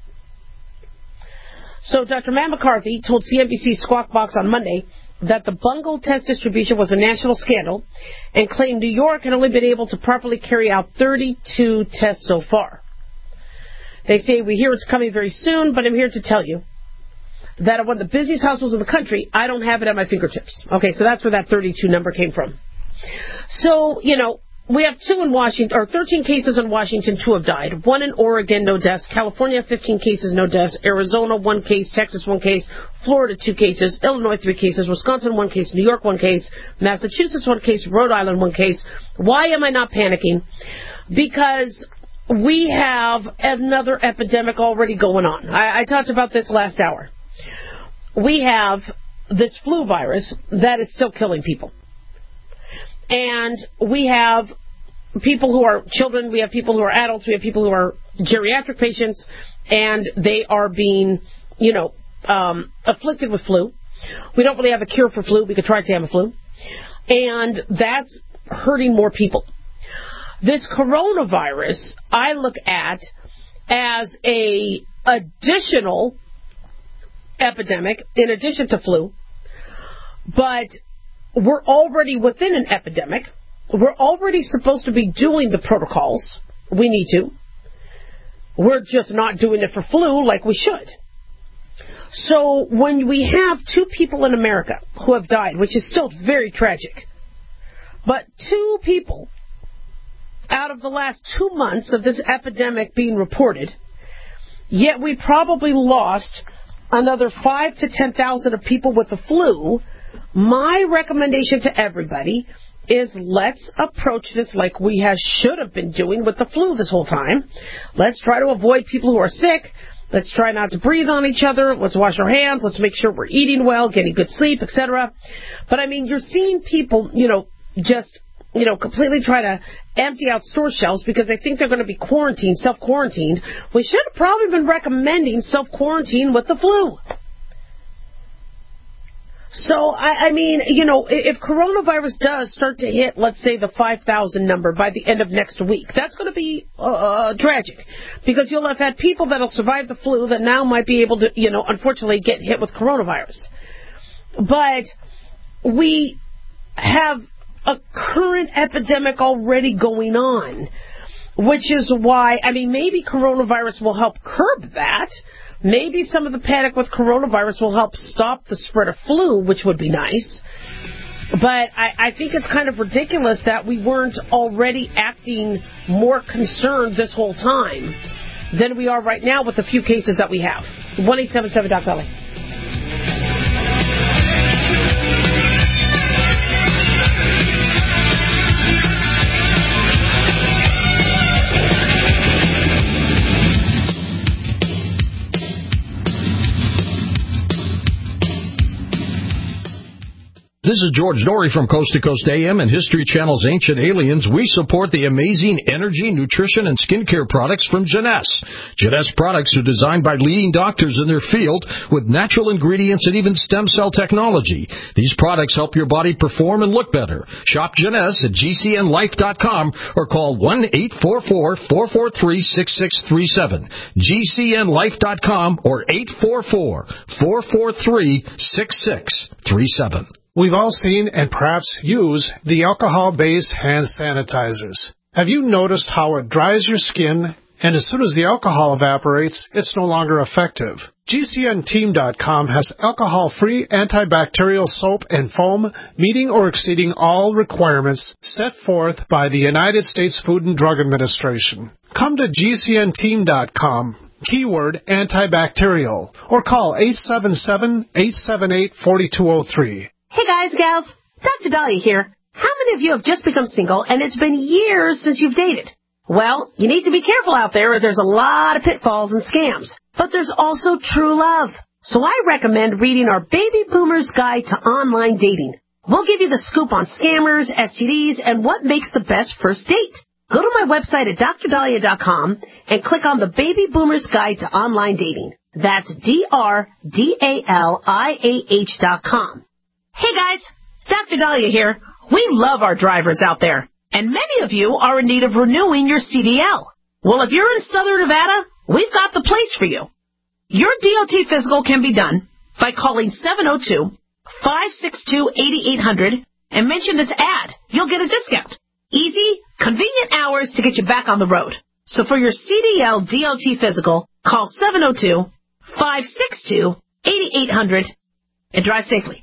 [SPEAKER 4] So Doctor Matt McCarthy told C N B C's Squawk Box on Monday that the bungled test distribution was a national scandal and claimed New York had only been able to properly carry out thirty-two tests so far. They say, we hear it's coming very soon, but I'm here to tell you that at one of the busiest hospitals in the country, I don't have it at my fingertips. Okay, so that's where that thirty-two number came from. So, you know, we have two in Washington, or thirteen cases in Washington, two have died. One in Oregon, no deaths. California, fifteen cases, no deaths. Arizona, one case. Texas, one case. Florida, two cases. Illinois, three cases. Wisconsin, one case. New York, one case. Massachusetts, one case. Rhode Island, one case. Why am I not panicking? Because we have another epidemic already going on. I, I talked about this last hour. We have this flu virus that is still killing people. And we have people who are children, we have people who are adults, we have people who are geriatric patients, and they are being, you know, um, afflicted with flu. We don't really have a cure for flu. We could try Tamiflu. And that's hurting more people. This coronavirus, I look at as a additional epidemic in addition to flu, but we're already within an epidemic. We're already supposed to be doing the protocols. We need to. We're just not doing it for flu like we should. So when we have two people in America who have died, which is still very tragic, but two people out of the last two months of this epidemic being reported, yet we probably lost another five to ten thousand of people with the flu. My recommendation to everybody is let's approach this like we have, should have been doing with the flu this whole time. Let's try to avoid people who are sick. Let's try not to breathe on each other. Let's wash our hands. Let's make sure we're eating well, getting good sleep, et cetera. But, I mean, you're seeing people, you know, just, you know, completely try to empty out store shelves because they think they're going to be quarantined, self-quarantined. We should have probably been recommending self-quarantine with the flu. So, I, I mean, you know, if coronavirus does start to hit, let's say, the five thousand number by the end of next week, that's going to be uh, tragic because you'll have had people that will survive the flu that now might be able to, you know, unfortunately get hit with coronavirus. But we have a current epidemic already going on, which is why, I mean, maybe coronavirus will help curb that. Maybe some of the panic with coronavirus will help stop the spread of flu, which would be nice. But I, I think it's kind of ridiculous that we weren't already acting more concerned this whole time than we are right now with the few cases that we have. one eight seven seven Doc Dolly.
[SPEAKER 5] This is George Dory from Coast to Coast A M and History Channel's Ancient Aliens. We support the amazing energy, nutrition, and skincare products from Jeunesse. Jeunesse products are designed by leading doctors in their field with natural ingredients and even stem cell technology. These products help your body perform and look better. Shop Jeunesse at G C N life dot com or call one eight four four, four four three, six six three seven. G C N life dot com or eight four four, four four three, six six three seven.
[SPEAKER 7] We've all seen and perhaps use the alcohol-based hand sanitizers. Have you noticed how it dries your skin, and as soon as the alcohol evaporates, it's no longer effective? G C N team dot com has alcohol-free antibacterial soap and foam meeting or exceeding all requirements set forth by the United States Food and Drug Administration. Come to G C N team dot com. Keyword antibacterial, or call eight seven seven, eight seven eight, four two zero three.
[SPEAKER 4] Hey guys, gals, Doctor Dahlia here. How many of you have just become single and it's been years since you've dated? Well, you need to be careful out there as there's a lot of pitfalls and scams. But there's also true love. So I recommend reading our Baby Boomers Guide to Online Dating. We'll give you the scoop on scammers, S T Ds, and what makes the best first date. Go to my website at dr dahlia dot com and click on the Baby Boomers Guide to Online Dating. That's D R D A L I A H dot com. Hey guys, Doctor Dahlia here. We love our drivers out there, and many of you are in need of renewing your C D L. Well, if you're in Southern Nevada, we've got the place for you. Your D O T physical can be done by calling seven oh two, five six two, eight eight zero zero and mention this ad. You'll get a discount. Easy, convenient hours to get you back on the road. So for your C D L D O T physical, call seven oh two, five six two, eight eight zero zero and drive safely.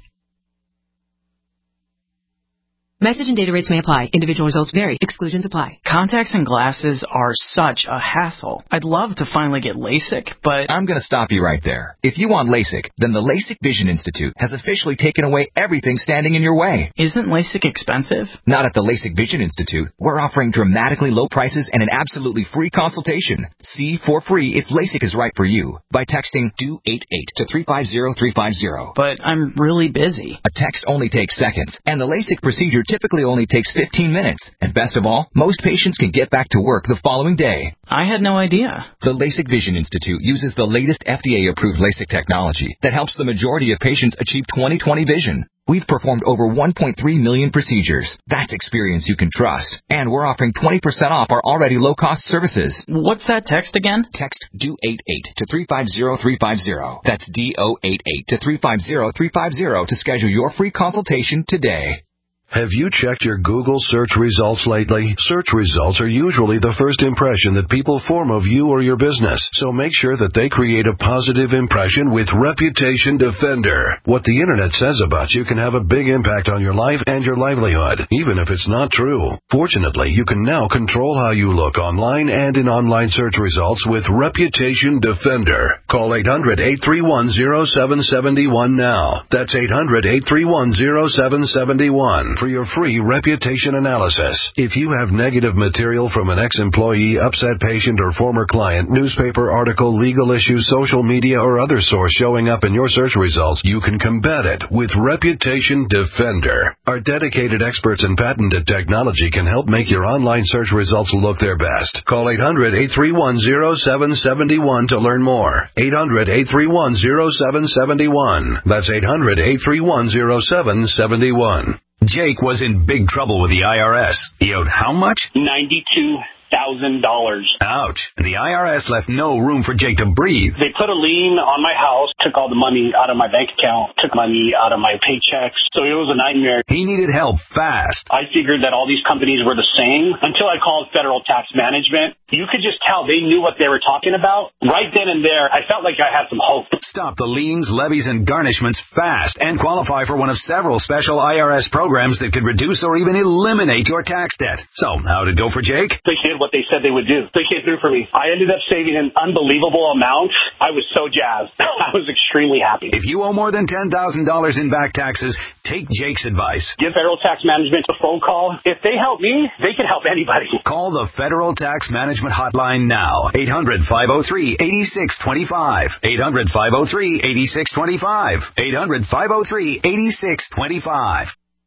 [SPEAKER 6] Message and data rates may apply. Individual results vary. Exclusions apply.
[SPEAKER 12] Contacts and glasses are such a hassle. I'd love to finally get LASIK, but...
[SPEAKER 9] I'm going to stop you right there. If you want LASIK, then the LASIK Vision Institute has officially taken away everything standing in your way.
[SPEAKER 12] Isn't LASIK expensive?
[SPEAKER 9] Not at the LASIK Vision Institute. We're offering dramatically low prices and an absolutely free consultation. See for free if LASIK is right for you by texting D O eight eight to three five zero three five zero.
[SPEAKER 12] But I'm really busy.
[SPEAKER 9] A text only takes seconds, and the LASIK procedure typically only takes fifteen minutes. And best of all, most patients can get back to work the following day.
[SPEAKER 12] I had no idea.
[SPEAKER 9] The LASIK Vision Institute uses the latest F D A-approved LASIK technology that helps the majority of patients achieve twenty twenty vision. We've performed over one point three million procedures. That's experience you can trust. And we're offering twenty percent off our already low-cost services.
[SPEAKER 12] What's that text again?
[SPEAKER 9] Text D O eight eight to three five zero three five zero. That's D O eight eight to three five zero three five zero to schedule your free consultation today.
[SPEAKER 11] Have you checked your Google search results lately? Search results are usually the first impression that people form of you or your business, so make sure that they create a positive impression with Reputation Defender. What the internet says about you can have a big impact on your life and your livelihood, even if it's not true. Fortunately, you can now control how you look online and in online search results with Reputation Defender. Call eight hundred, eight three one, zero seven seven one now. That's eight hundred, eight three one, zero seven seven one. For your free reputation analysis. If you have negative material from an ex-employee, upset patient, or former client, newspaper article, legal issue, social media, or other source showing up in your search results, you can combat it with Reputation Defender. Our dedicated experts in patented technology can help make your online search results look their best. Call eight hundred, eight three one, zero seven seven one to learn more. eight hundred, eight three one, zero seven seven one. That's eight hundred, eight three one, zero seven seven one.
[SPEAKER 21] Jake was in big trouble with the I R S. He owed how much?
[SPEAKER 22] ninety-two thousand dollars.
[SPEAKER 21] Ouch. And the I R S left no room for Jake to breathe.
[SPEAKER 22] They put a lien on my house, took all the money out of my bank account, took money out of my paychecks. So it was a nightmare.
[SPEAKER 21] He needed help fast.
[SPEAKER 22] I figured that all these companies were the same until I called Federal Tax Management. You could just tell they knew what they were talking about. Right then and there, I felt like I had some hope.
[SPEAKER 21] Stop the liens, levies, and garnishments fast and qualify for one of several special I R S programs that could reduce or even eliminate your tax debt. So, how'd it go for Jake?
[SPEAKER 22] They did what they said they would do. They came through for me. I ended up saving an unbelievable amount. I was so jazzed. I was extremely happy.
[SPEAKER 21] If you owe more than ten thousand dollars in back taxes, take Jake's advice.
[SPEAKER 22] Give Federal Tax Management a phone call. If they help me, they can help anybody.
[SPEAKER 21] Call the Federal Tax Management Hotline now. eight hundred, five oh three, eight six two five. eight hundred, five oh three, eight six two five. eight hundred, five oh three, eight six two five.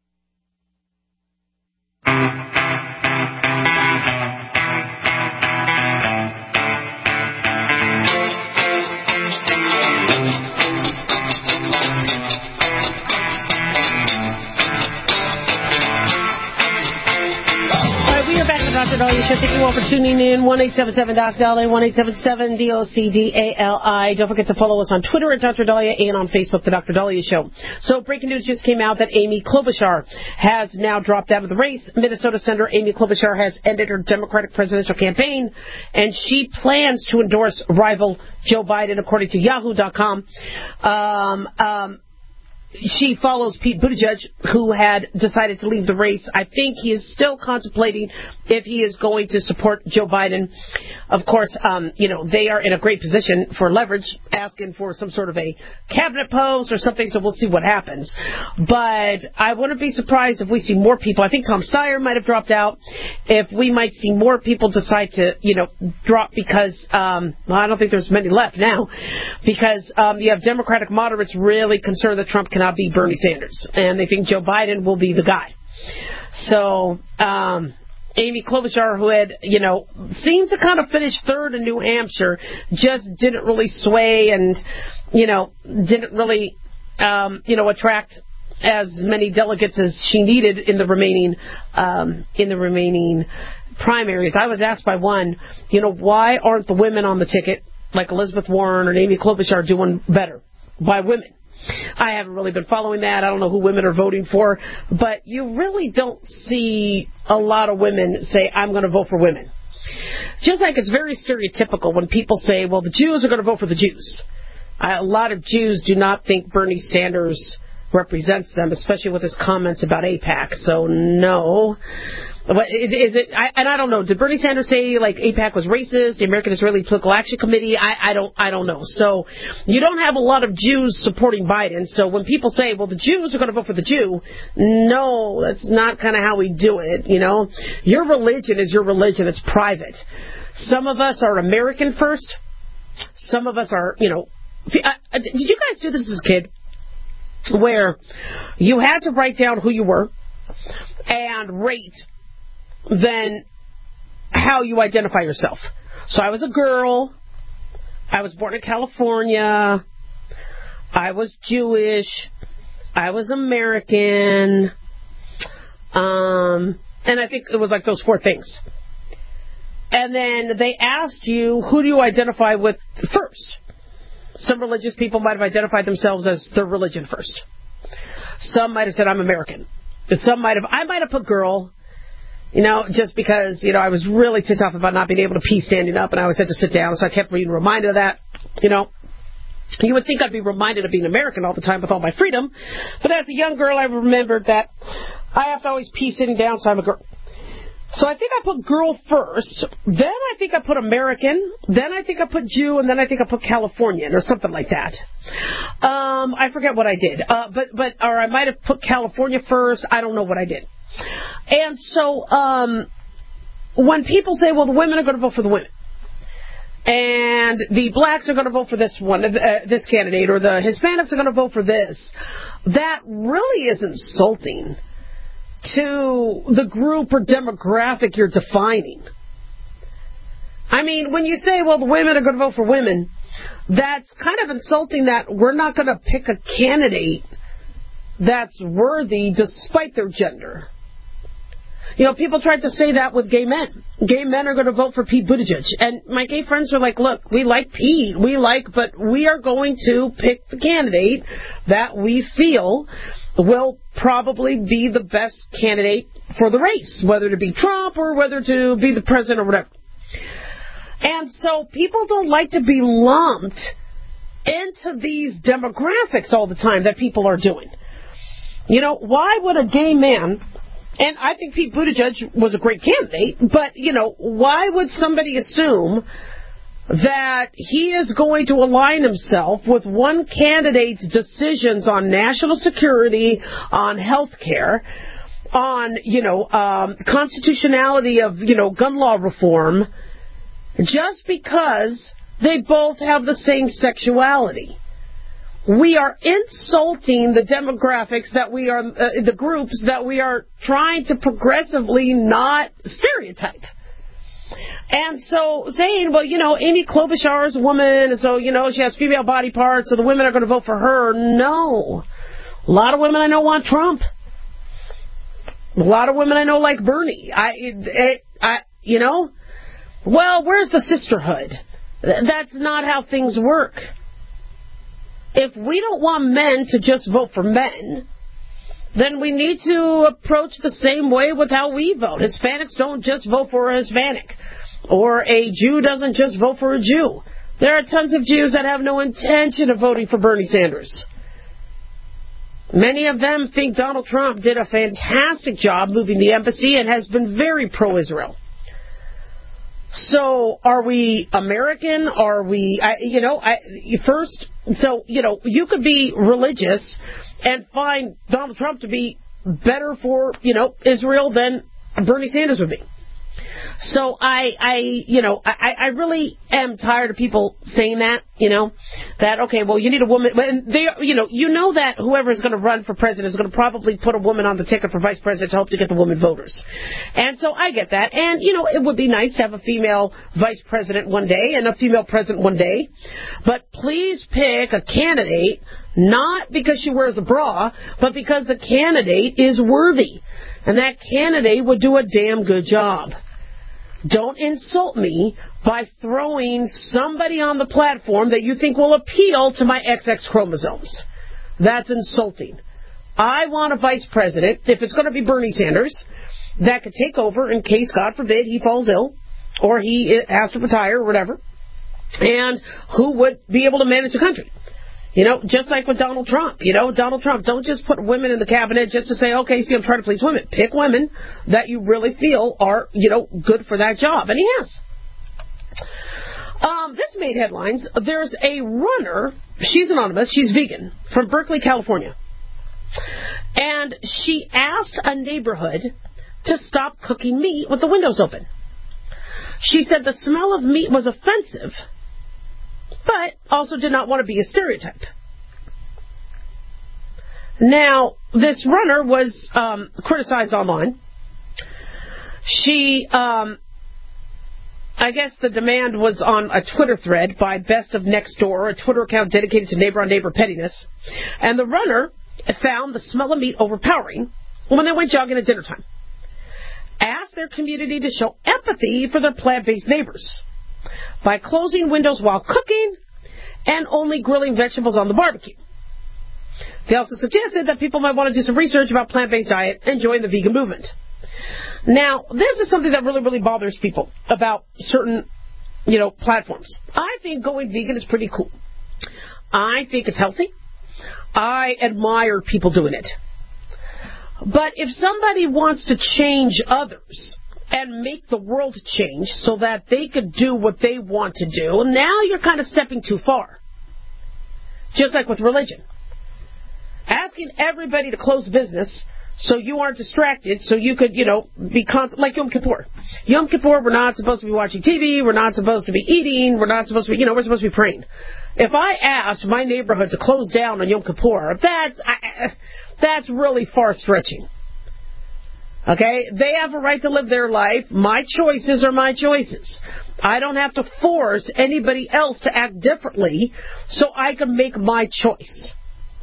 [SPEAKER 4] Doctor Dahlia Show. Thank you all for tuning in. one eight seven seven Doc Dahlia, one eight seven seven D O C D A L I. Don't forget to follow us on Twitter at Doctor Dahlia and on Facebook, The Doctor Dahlia Show. So breaking news just came out that Amy Klobuchar has now dropped out of the race. Minnesota Senator Amy Klobuchar has ended her Democratic presidential campaign, and she plans to endorse rival Joe Biden, according to Yahoo dot com. Um, um, she follows Pete Buttigieg, who had decided to leave the race. I think he is still contemplating if he is going to support Joe Biden. Of course, um, you know, they are in a great position for leverage, asking for some sort of a cabinet post or something, so we'll see what happens. But I wouldn't be surprised if we see more people. I think Tom Steyer might have dropped out. If we might see more people decide to, you know, drop because, um, well, I don't think there's many left now, because um, you have Democratic moderates really concerned that Trump cannot be Bernie Sanders, and they think Joe Biden will be the guy. So, um, Amy Klobuchar, who had, you know, seemed to kind of finish third in New Hampshire, just didn't really sway and, you know, didn't really, um, you know, attract as many delegates as she needed in the remaining, um, in the remaining primaries. I was asked by one, you know, why aren't the women on the ticket, like Elizabeth Warren or Amy Klobuchar, doing better by women? I haven't really been following that. I don't know who women are voting for, but you really don't see a lot of women say, I'm going to vote for women. Just like it's very stereotypical when people say, well, the Jews are going to vote for the Jews. A lot of Jews do not think Bernie Sanders represents them, especially with his comments about AIPAC. So, no. What, is it? I, and I don't know. Did Bernie Sanders say like AIPAC was racist? The American Israeli Political Action Committee? I, I don't. I don't know. So you don't have a lot of Jews supporting Biden. So when people say, "Well, the Jews are going to vote for the Jew," no, that's not kind of how we do it. You know, your religion is your religion. It's private. Some of us are American first. Some of us are, you know. Did you guys do this as a kid, where you had to write down who you were and rate then how you identify yourself? So I was a girl. I was born in California. I was Jewish. I was American. Um, and I think it was like those four things. And then they asked you, who do you identify with first? Some religious people might have identified themselves as their religion first. Some might have said, I'm American. Some might have, I might have put girl. You know, just because, you know, I was really ticked off about not being able to pee standing up, and I always had to sit down, so I kept being reminded of that. You know, you would think I'd be reminded of being American all the time with all my freedom, but as a young girl, I remembered that I have to always pee sitting down, so I'm a girl. So I think I put girl first, then I think I put American, then I think I put Jew, and then I think I put Californian, or something like that. Um, I forget what I did, uh, but, but, or I might have put California first, I don't know what I did. And so um, when people say, well, the women are going to vote for the women, and the blacks are going to vote for this one, uh, this candidate, or the Hispanics are going to vote for this, that really is insulting to the group or demographic you're defining. I mean, when you say, well, the women are going to vote for women, that's kind of insulting that we're not going to pick a candidate that's worthy despite their gender. You know, people tried to say that with gay men. Gay men are going to vote for Pete Buttigieg. And my gay friends were like, look, we like Pete. We like, but we are going to pick the candidate that we feel will probably be the best candidate for the race, whether to be Trump or whether to be the president or whatever. And so people don't like to be lumped into these demographics all the time that people are doing. You know, why would a gay man, and I think Pete Buttigieg was a great candidate, but, you know, why would somebody assume that he is going to align himself with one candidate's decisions on national security, on health care, on, you know, um, constitutionality of, you know, gun law reform, just because they both have the same sexuality? We are insulting the demographics that we are, uh, the groups that we are trying to progressively not stereotype. And so saying, well, you know, Amy Klobuchar is a woman, so, you know, she has female body parts, so the women are going to vote for her. No. A lot of women I know want Trump. A lot of women I know like Bernie. I, it, I, you know, well, where's the sisterhood? That's not how things work. If we don't want men to just vote for men, then we need to approach the same way with how we vote. Hispanics don't just vote for a Hispanic, or a Jew doesn't just vote for a Jew. There are tons of Jews that have no intention of voting for Bernie Sanders. Many of them think Donald Trump did a fantastic job moving the embassy and has been very pro-Israel. So, are we American? Are we, I, you know, I, first, so, you know, you could be religious and find Donald Trump to be better for, you know, Israel than Bernie Sanders would be. So I, I, you know, I, I really am tired of people saying that, you know, that, okay, well, you need a woman. And they, you know, you know that whoever is going to run for president is going to probably put a woman on the ticket for vice president to hope to get the woman voters. And so I get that. And, you know, it would be nice to have a female vice president one day and a female president one day. But please pick a candidate, not because she wears a bra, but because the candidate is worthy. And that candidate would do a damn good job. Don't insult me by throwing somebody on the platform that you think will appeal to my X X chromosomes. That's insulting. I want a vice president, if it's going to be Bernie Sanders, that could take over in case, God forbid, he falls ill or he has to retire or whatever, and who would be able to manage the country. You know, just like with Donald Trump. You know, Donald Trump, don't just put women in the cabinet just to say, okay, see, I'm trying to please women. Pick women that you really feel are, you know, good for that job. And he has. Um, this made headlines. There's a runner, she's anonymous, she's vegan, from Berkeley, California. And she asked a neighborhood to stop cooking meat with the windows open. She said the smell of meat was offensive, but also did not want to be a stereotype. Now, this runner was um, criticized online. She, um, I guess the demand was on a Twitter thread by Best of Next Door, a Twitter account dedicated to neighbor-on-neighbor pettiness. And the runner found the smell of meat overpowering when they went jogging at dinner time. Asked their community to show empathy for their plant-based neighbors by closing windows while cooking and only grilling vegetables on the barbecue. They also suggested that people might want to do some research about plant-based diet and join the vegan movement. Now, this is something that really, really bothers people about certain, you know, platforms. I think going vegan is pretty cool. I think it's healthy. I admire people doing it. But if somebody wants to change others and make the world change so that they could do what they want to do, now you're kind of stepping too far. Just like with religion. Asking everybody to close business so you aren't distracted, so you could, you know, be con- like Yom Kippur. Yom Kippur, we're not supposed to be watching T V, we're not supposed to be eating, we're not supposed to be, you know, we're supposed to be praying. If I asked my neighborhood to close down on Yom Kippur, that's, I, that's really far stretching. Okay? They have a right to live their life. My choices are my choices. I don't have to force anybody else to act differently so I can make my choice.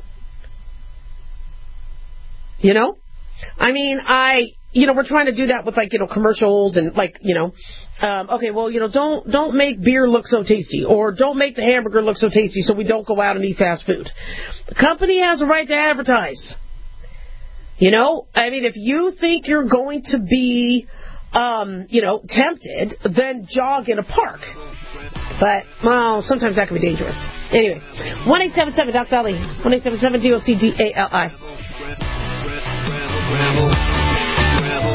[SPEAKER 4] You know? I mean, I, you know, we're trying to do that with, like, you know, commercials and, like, you know, um, okay, well, you know, don't, don't make beer look so tasty, or don't make the hamburger look so tasty so we don't go out and eat fast food. The company has a right to advertise. You know, I mean, if you think you're going to be, um, you know, tempted, then jog in a park. But, well, sometimes that can be dangerous. Anyway, one eight seven seven D O C Dali, one eight seven seven D O C D A L I.
[SPEAKER 3] Rebel, rebel,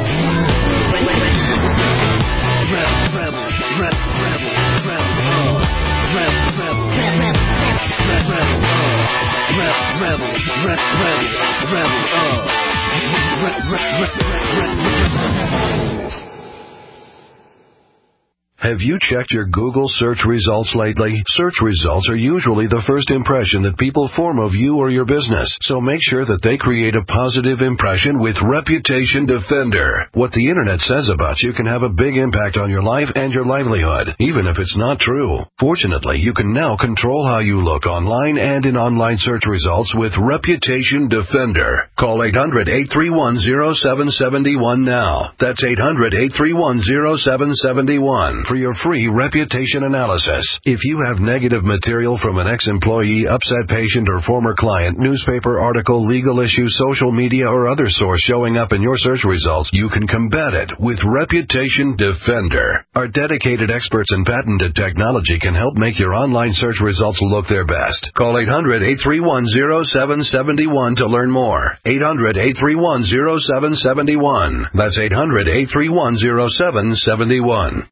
[SPEAKER 11] Have you checked your Google search results lately? Search results are usually the first impression that people form of you or your business, so make sure that they create a positive impression with Reputation Defender. What the internet says about you can have a big impact on your life and your livelihood, even if it's not true. Fortunately, you can now control how you look online and in online search results with Reputation Defender. Call eight hundred, eight three one, zero seven seven one now. That's eight hundred, eight three one, zero seven seven one for your free reputation analysis. If you have negative material from an ex-employee, upset patient, or former client, newspaper article, legal issue, social media, or other source showing up in your search results, you can combat it with Reputation Defender. Our dedicated experts in patented technology can help make your online search results look their best. Call eight hundred, eight three one, zero seven seven one to learn more. eight hundred, eight three one, zero seven seven one. That's eight hundred, eight three one, zero seven seven one.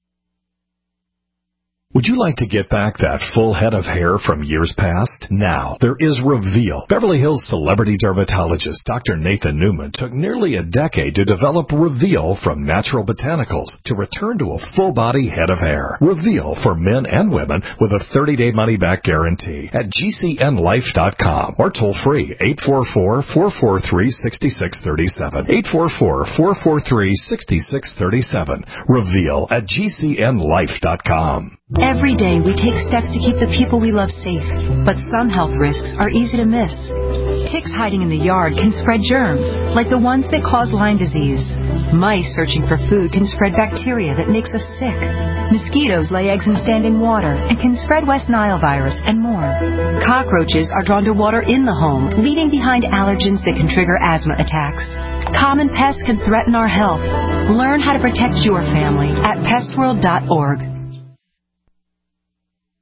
[SPEAKER 1] Would you like to get back that full head of hair from years past? Now, there is Reveal. Beverly Hills celebrity dermatologist Doctor Nathan Newman took nearly a decade to develop Reveal from natural botanicals to return to a full-body head of hair. Reveal for men and women with a thirty-day money-back guarantee at G C N life dot com or toll-free eight four four, four four three, six six three seven. eight four four, four four three, six six three seven. Reveal at G C N life dot com.
[SPEAKER 10] Every day we take steps to keep the people we love safe, but some health risks are easy to miss. Ticks hiding in the yard can spread germs, like the ones that cause Lyme disease. Mice searching for food can spread bacteria that makes us sick. Mosquitoes lay eggs in standing water and can spread West Nile virus and more. Cockroaches are drawn to water in the home, leaving behind allergens that can trigger asthma attacks. Common pests can threaten our health. Learn how to protect your family at pest world dot org.